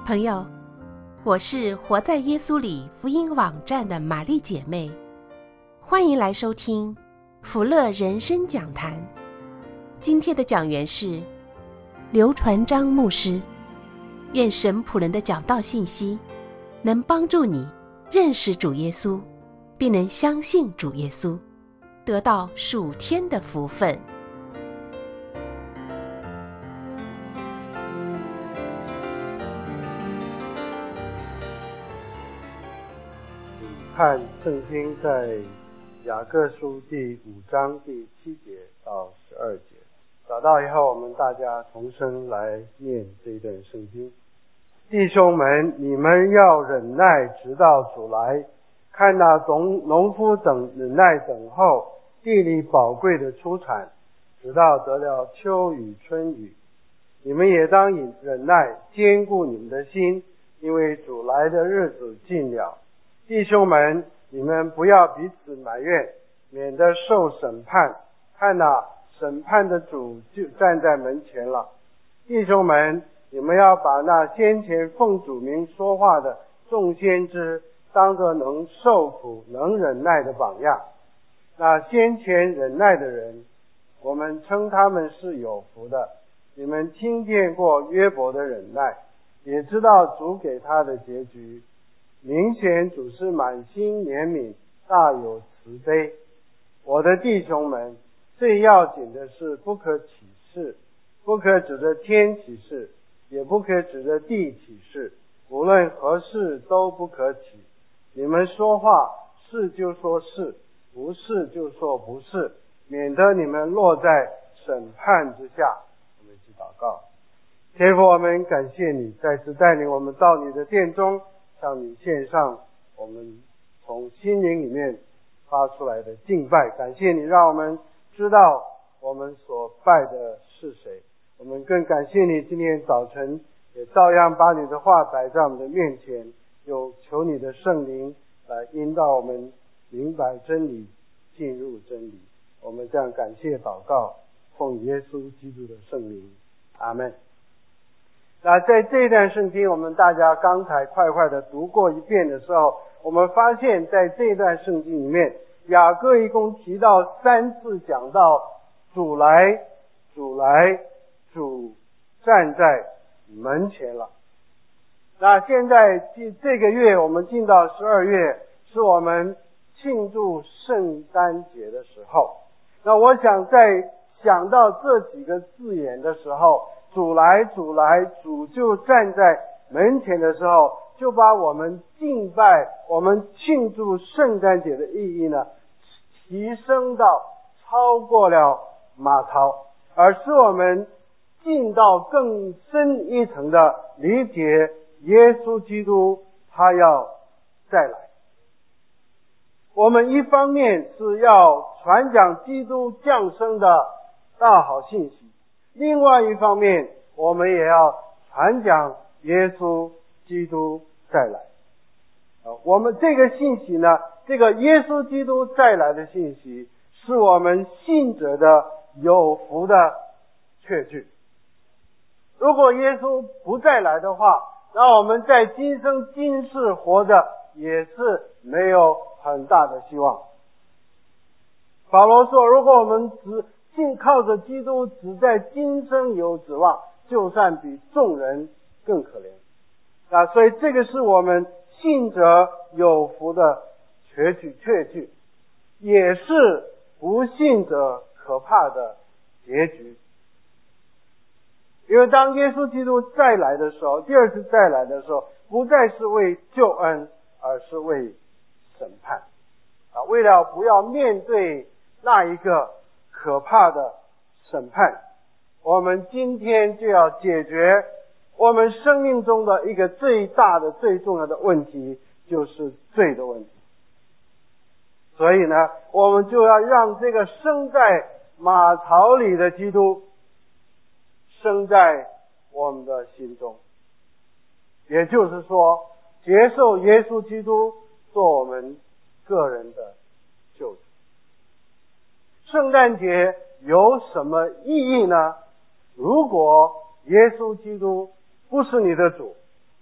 朋友，我是活在耶稣里福音网站的玛丽姐妹，欢迎来收听福乐人生讲坛。今天的讲员是刘传章牧师。愿神仆人的讲道信息能帮助你认识主耶稣，并能相信主耶稣，得到属天的福分。 看圣经在雅各书第5章第7节到12节，找到以后，我们大家同声来念这一段圣经。弟兄们，你们要忍耐，直到主来。看那农夫等忍耐等候地里宝贵的出产，直到得了秋雨春雨。你们也当忍耐，坚固你们的心，因为主来的日子近了。弟兄们，你们不要彼此埋怨，免得受审判。看哪，审判的主就站在门前了。弟兄们，你们要把那先前奉主名说话的众先知当作能受苦能忍耐的榜样。那先前忍耐的人，我们称他们是有福的。你们听见过约伯的忍耐，也知道主给他的结局。明显主是满心怜悯，大有慈悲。我的弟兄们，最要紧的是不可起誓，不可指着天起誓，也不可指着地起誓，无论何事都不可起。你们说话是就说是，不是就说不是，免得你们落在审判之下。我们一起祷告。天父，我们感谢你再次带领我们到你的殿中，向你献上我们从心灵里面发出来的敬拜。感谢你让我们知道我们所拜的是谁。我们更感谢你今天早晨也照样把你的话摆在我们的面前，又求你的圣灵来引导我们明白真理，进入真理。我们这样感谢祷告，奉耶稣基督的圣名，阿们。那在这段圣经，我们大家刚才快快的读过一遍的时候，我们发现在这段圣经里面，雅各一共提到3次讲到主来，主来，主站在门前了。那现在这个月我们进到12月，是我们庆祝圣诞节的时候。那我想在想到这几个字眼的时候，主来，主来，主就站在门前的时候，就把我们敬拜，我们庆祝圣诞节的意义呢，提升到超过了马槽，而是我们进到更深一层的理解耶稣基督他要再来。我们一方面是要传讲基督降生的大好信息，另外一方面我们也要传讲耶稣基督再来。我们这个信息呢，这个耶稣基督再来的信息，是我们信者的有福的确据。如果耶稣不再来的话，那我们在今生今世活着也是没有很大的希望。保罗说，如果我们靠着基督只在今生有指望，就算比众人更可怜。所以这个是我们信者有福的确据，也是不信者可怕的结局。因为当耶稣基督再来的时候，第二次再来的时候，不再是为救恩，而是为审判。为了不要面对那一个可怕的审判，我们今天就要解决我们生命中的一个最大的最重要的问题，就是罪的问题。所以呢，我们就要让这个生在马槽里的基督生在我们的心中，也就是说接受耶稣基督做我们个人的救主。圣诞节有什么意义呢？如果耶稣基督不是你的主，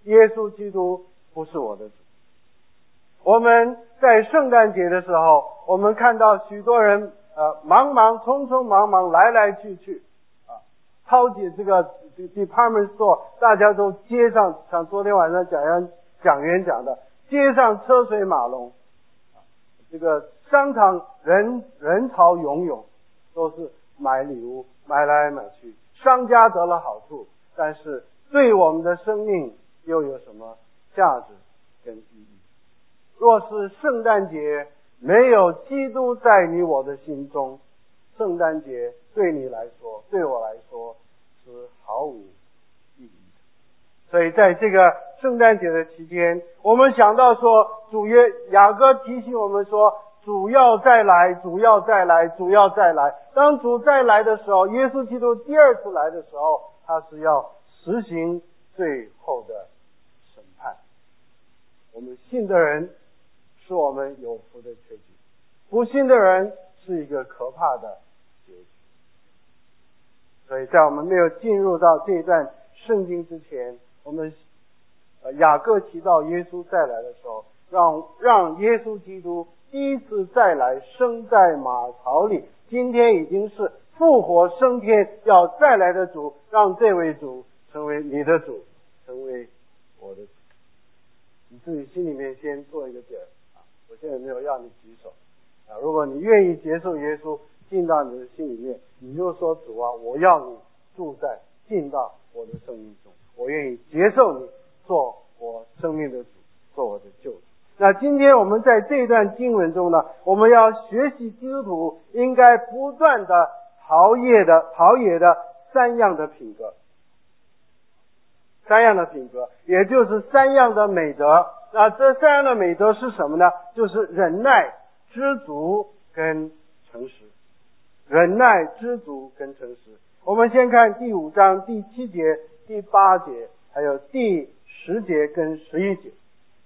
耶稣基督不是我的主。我们在圣诞节的时候，我们看到许多人匆匆忙忙来来去去超级这个 department store， 大家都街上，像昨天晚上讲员讲的，街上车水马龙，这个商场人潮涌涌，都是买礼物买来买去，商家得了好处，但是对我们的生命又有什么价值跟意义？若是圣诞节没有基督在你我的心中，圣诞节对你来说，对我来说是毫无意义的。所以在这个圣诞节的期间，我们想到说，雅各提醒我们说，主要再来，主要再来，主要再来。当主再来的时候，耶稣基督第二次来的时候，他是要实行最后的审判。我们信的人是我们有福的结局，不信的人是一个可怕的结局。所以在我们没有进入到这一段圣经之前，我们雅各提到耶稣再来的时候，让耶稣基督第一次再来生在马槽里，今天已经是复活升天要再来的主，让这位主成为你的主，成为我的主。你自己心里面先做一个点我现在没有要你举手如果你愿意接受耶稣进到你的心里面，你就说主啊，我要你进到我的生命中，我愿意接受你做我生命的主，做我的救主。那今天我们在这一段经文中呢，我们要学习基督徒应该不断的陶冶的三样的品格，也就是三样的美德。那这三样的美德是什么呢？就是忍耐、知足跟诚实。忍耐、知足跟诚实。我们先看第5章第7节、第8节，还有第10节跟11节。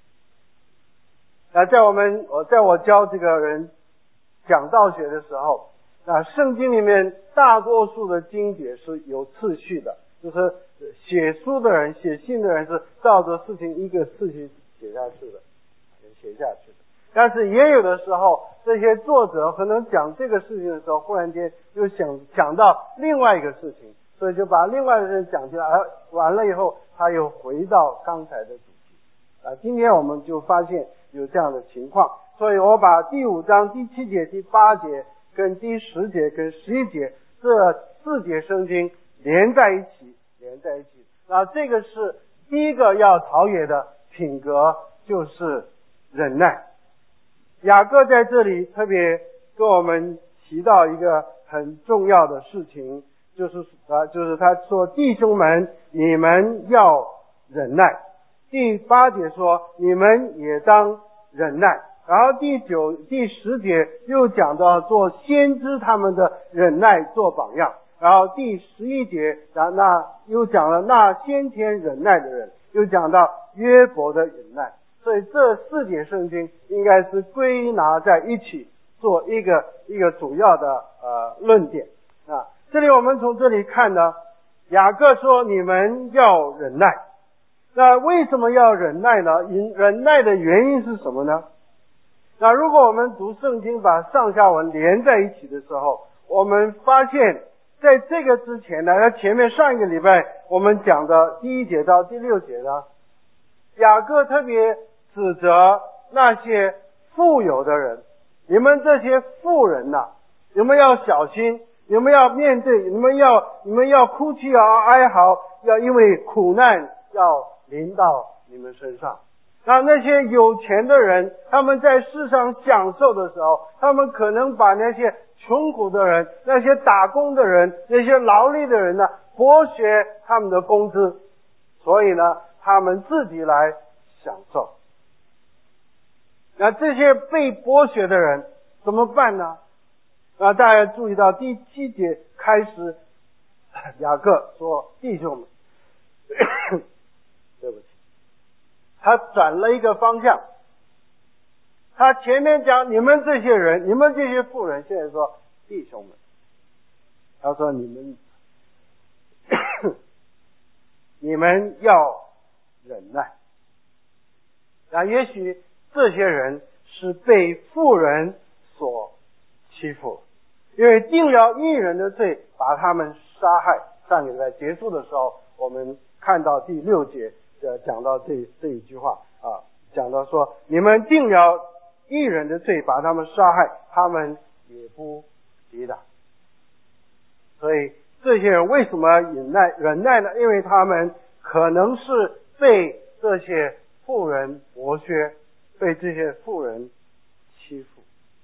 在我教这个人讲道学的时候，圣经里面大多数的经节是有次序的，就是写书的人、写信的人是照着事情一个次序写下去的。但是也有的时候，这些作者可能讲这个事情的时候，忽然间又想到另外一个事情，所以就把另外的人讲起来，完了以后他又回到刚才的主题。今天我们就发现有这样的情况，所以我把第5章第7节、第8节跟第10节跟11节这4节圣经连在一起。那这个是第一个要陶冶的品格，就是忍耐。雅各在这里特别跟我们提到一个很重要的事情，就是他说，弟兄们，你们要忍耐。第8节说，你们也当忍耐。然后第10节又讲到做先知他们的忍耐做榜样。然后第11节那又讲了那先前忍耐的人，又讲到约伯的忍耐。所以这4节圣经应该是归纳在一起，做一个主要的论点这里我们从这里看呢，雅各说你们要忍耐。那为什么要忍耐呢？忍耐的原因是什么呢？那如果我们读圣经把上下文连在一起的时候，我们发现在这个之前呢，在前面上一个礼拜我们讲的第1节到第6节呢，雅各特别指责那些富有的人，你们这些富人你们要小心，你们要面对，你们要哭泣，要哀嚎，要因为苦难要临到你们身上。那些有钱的人，他们在世上享受的时候，他们可能把那些穷苦的人、那些打工的人、那些劳力的人剥削他们的工资，所以他们自己来享受。那这些被剥削的人怎么办呢？大家注意到第7节开始，雅各说，弟兄们对不起，他转了一个方向。他前面讲你们这些人，你们这些富人，现在说弟兄们。他说你们要忍耐。 也许这些人是被富人所欺负，因为定了义人的罪，把他们杀害。上个礼拜结束的时候，我们看到第6节讲到这一句话啊，讲到说，你们定了义人的罪，把他们杀害，他们也不抵挡。所以这些人为什么忍耐呢？因为他们可能是被这些富人剥削，被这些富人欺负。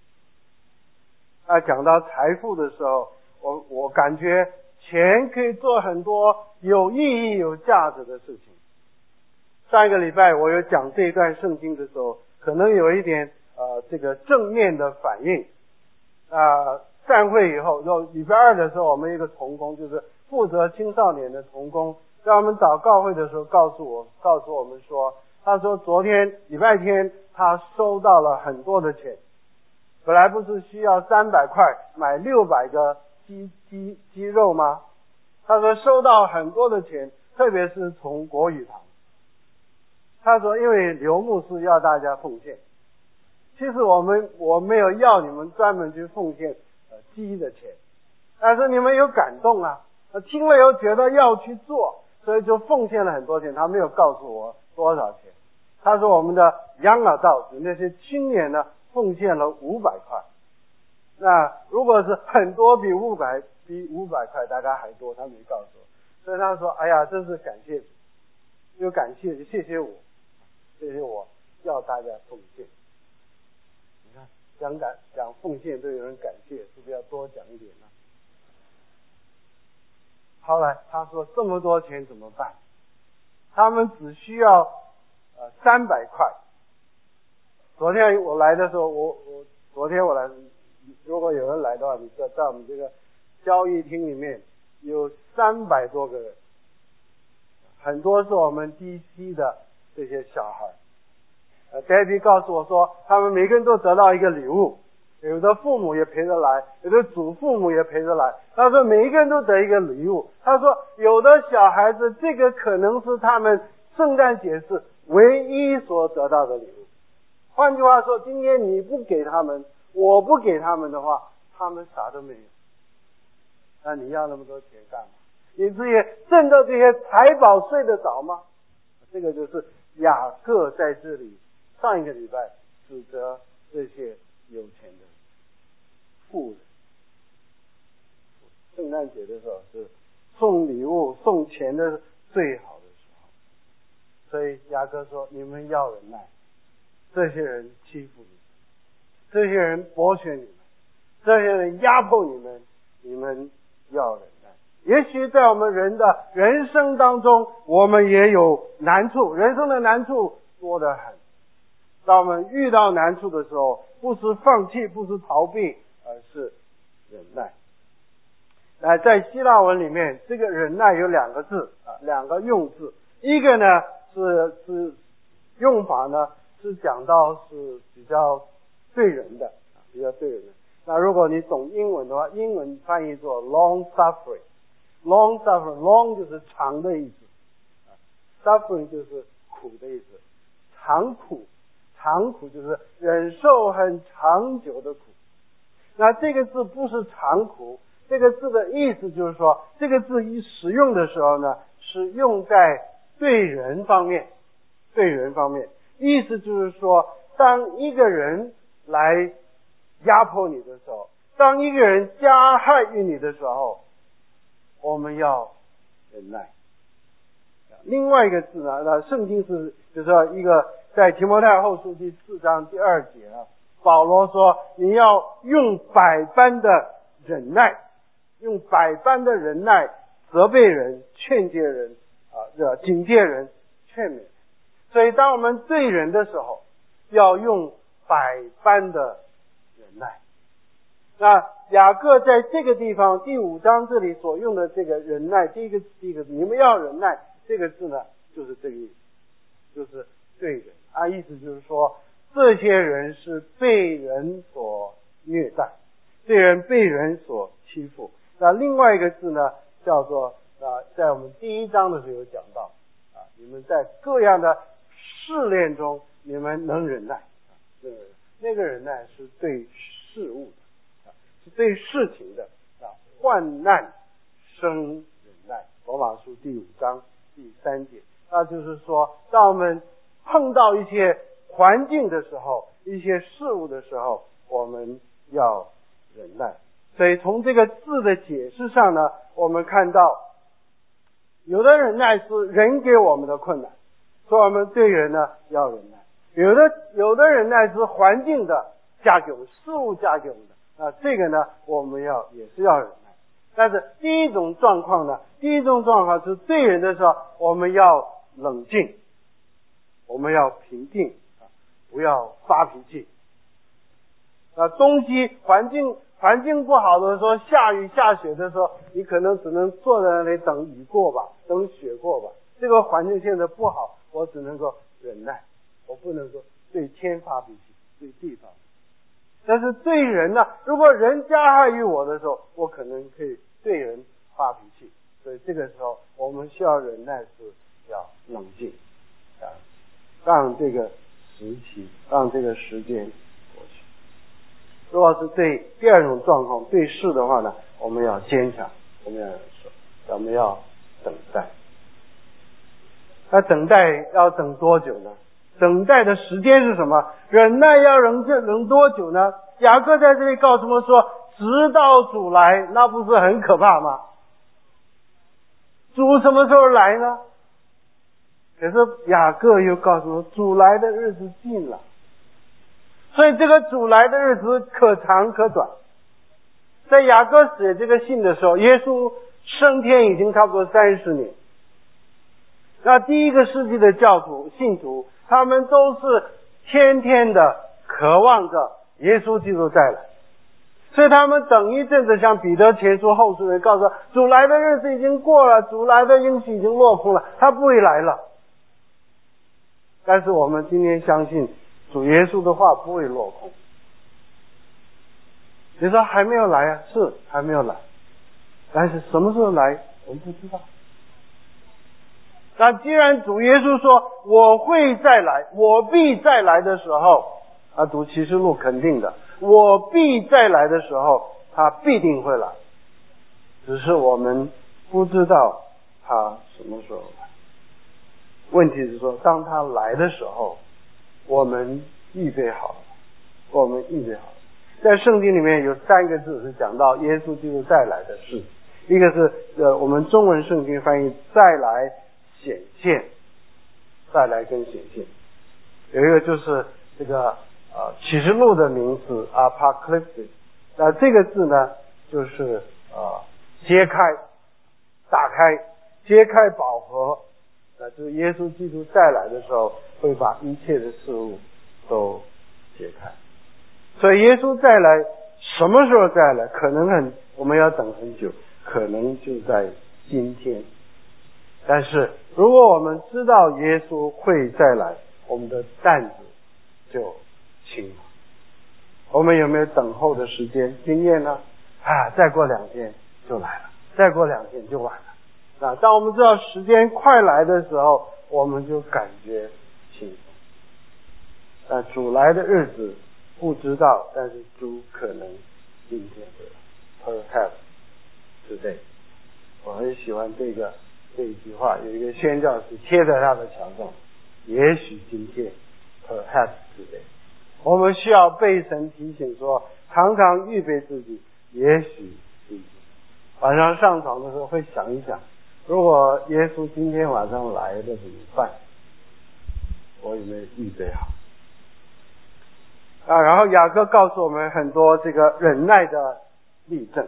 讲到财富的时候，我感觉钱可以做很多有意义有价值的事情。上一个礼拜我有讲这一段圣经的时候，可能有一点这个正面的反应。散会以后，礼拜2的时候，我们一个同工，就是负责青少年的同工，在我们祷告会的时候告诉我们说，他说昨天礼拜天他收到了很多的钱，本来不是需要300块买600个鸡肉吗？他说收到很多的钱，特别是从国语堂。他说因为刘牧师要大家奉献，其实我没有要你们专门去奉献鸡的钱，但是你们有感动啊，听了以后觉得要去做，所以就奉献了很多钱。他没有告诉我多少钱，他说我们的young adults那些青年呢奉献了500块。那如果是很多比500块大概还多，他没告诉我，所以他说哎呀，真是感谢主，有感谢谢谢我要大家奉献。你看讲奉献都有人感谢，是不是要多讲一点呢？后来他说这么多钱怎么办？他们只需要300块。昨天我来的时候，昨天我来，如果有人来的话，你知道在我们这个交易厅里面有300多个人，很多是我们 DC 的这些小孩。Debbie 告诉我说，他们每个人都得到一个礼物，有的父母也陪着来，有的祖父母也陪着来。他说每一个人都得一个礼物。他说有的小孩子，这个可能是他们圣诞节是唯一所得到的礼物。换句话说，今天你不给他们，我不给他们的话，他们啥都没有。那你要那么多钱干嘛？你自己挣到这些财宝睡得着吗？这个就是雅各在这里上一个礼拜指责这些有钱的富人。圣诞节的时候是送礼物送钱的最好的时候，所以雅各说你们要忍耐，这些人欺负你们，这些人剥削你们，这些人压迫你们，你们要忍耐。也许在我们人的人生当中，我们也有难处，人生的难处多得很。当我们遇到难处的时候，不是放弃，不是逃避，而是忍耐。在希腊文里面，这个忍耐有2个字2个用字。一个呢是用法呢是讲到是比较对人的，比较对人的。那如果你懂英文的话，英文翻译作 long suffering。long suffering long 就是长的意思，suffering 就是苦的意思。长苦就是忍受很长久的苦。那这个字不是长苦，这个字的意思就是说，这个字一使用的时候呢，是用在对人方面，意思就是说，当一个人来压迫你的时候，当一个人加害于你的时候，我们要忍耐。另外一个字呢，圣经是就是说一个在提摩太后书第4章第2节保罗说你要用百般的忍耐，责备人，劝诫人警戒人，劝勉。所以当我们对人的时候，要用百般的忍耐。那雅各在这个地方第5章这里所用的这个忍耐，第一个你们要忍耐，这个字呢就是这个意思，就是对人意思就是说这些人是被人所虐待，这些人被人所欺负。那另外一个字呢叫做在我们第1章的时候有讲到你们在各样的试炼中你们能忍耐，那个忍耐是对事物的，是对事情的患难生忍耐。罗马书第5章第3节，那就是说，当我们碰到一些环境的时候，一些事物的时候，我们要忍耐。所以从这个字的解释上呢，我们看到有的忍耐是人给我们的困难，所以我们对人呢要忍耐；有的忍耐是环境的加给我们，事物加给我们的，这个呢我们也是要忍耐。但是第一种状况是对人的时候，我们要冷静，我们要平定，不要发脾气。东西环境不好的时候，下雨下雪的时候，你可能只能坐在那里等雨过吧，等雪过吧。这个环境现在不好，我只能够忍耐，我不能够对天发脾气，对地发脾气。但是对人呢，如果人加害于我的时候，我可能可以对人发脾气。所以这个时候我们需要忍耐，是要冷静，让这个时期，让这个时间过去。如果是对第二种状况，对事的话呢，我们要坚强，我们要忍受，我们要等待。那等待要等多久呢？等待的时间是什么？忍耐要忍多久呢？雅各在这里告诉我们说，直到主来，那不是很可怕吗？主什么时候来呢？可是雅各又告诉我，主来的日子近了。所以这个主来的日子可长可短。在雅各写这个信的时候，耶稣升天已经差不多30年。那第一个世纪的信徒，他们都是天天的渴望着耶稣基督再来，所以他们等一阵子，像彼得前书后书人告诉主来的日子已经过了，主来的应许已经落空了，他不会来了。但是我们今天相信主耶稣的话不会落空。你说还没有来啊？是还没有来，但是什么时候来我们不知道。那既然主耶稣说我会再来，我必再来的时候，读启示录肯定的，我必再来的时候他必定会来，只是我们不知道他什么时候来。问题是说，当他来的时候，我们预备好了，我们预备好了。在圣经里面有3个字是讲到耶稣基督再来的事，一个是我们中文圣经翻译再来显现，再来跟显现。有一个就是这个启示录的名字 Apocalypse， 那这个字呢就是揭开、打开、揭开宝盒，就是耶稣基督再来的时候会把一切的事物都揭开。所以耶稣再来什么时候再来，可能我们要等很久，可能就在今天。但是如果我们知道耶稣会再来，我们的担子就轻了。我们有没有等候的时间经验呢？再过2天就来了，再过2天就晚了。当我们知道时间快来的时候，我们就感觉轻松。但主来的日子不知道，但是主可能今天会来 ，perhaps today。我很喜欢这一句话，有一个宣教士贴在他的墙上，也许今天 perhaps today。我们需要被神提醒说，常常预备自己，也许今天。晚上上床的时候会想一想，如果耶稣今天晚上来了怎么办？我有没有预备好？然后雅各告诉我们很多这个忍耐的例证，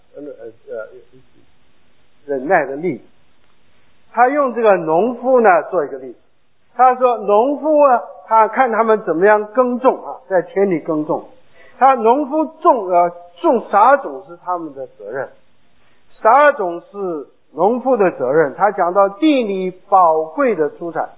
忍耐的例子。他用这个农夫呢做一个例子。他说农夫呢，他看他们怎么样耕种在田里耕种。农夫种撒种是他们的责任，撒种是农夫的责任。他讲到地里宝贵的出产，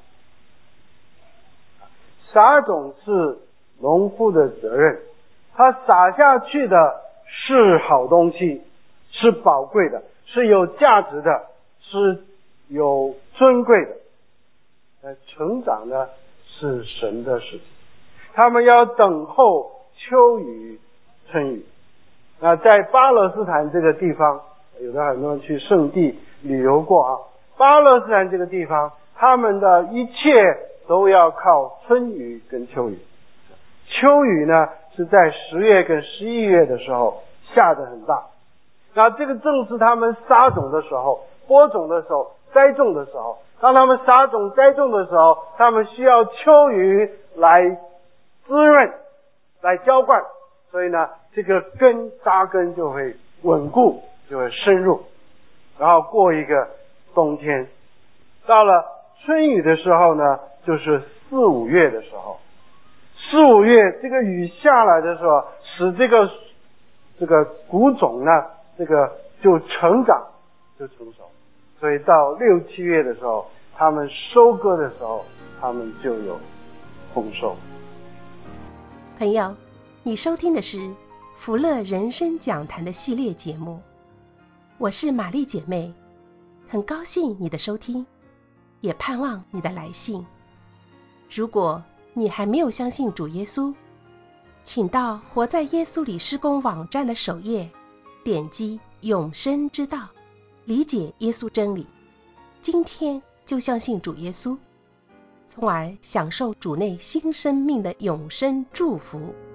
撒种是农夫的责任，他撒下去的是好东西，是宝贵的，是有价值的，是有尊贵的。成长的是神的事情。他们要等候秋雨春雨。那在巴勒斯坦这个地方，有的很多人去圣地旅游过啊，巴勒斯坦这个地方，他们的一切都要靠春雨跟秋雨。秋雨呢是在10月跟11月的时候下得很大，那这个正是他们撒种的时候、播种的时候、栽种的时候。当他们撒种栽种的时候，他们需要秋雨来滋润、来浇灌，所以呢，这个根扎根就会稳固，就会深入，然后过一个冬天。到了春雨的时候呢，就是4、5月的时候。4、5月这个雨下来的时候，使这个谷种呢，这个就成长，就成熟。所以到6、7月的时候，他们收割的时候，他们就有丰收。 朋友，你收听的是福乐人生讲坛的系列节目，我是玛丽姐妹，很高兴你的收听，也盼望你的来信。如果你还没有相信主耶稣，请到活在耶稣里施工网站的首页，点击永生之道，理解耶稣真理，今天就相信主耶稣，从而享受主内新生命的永生祝福。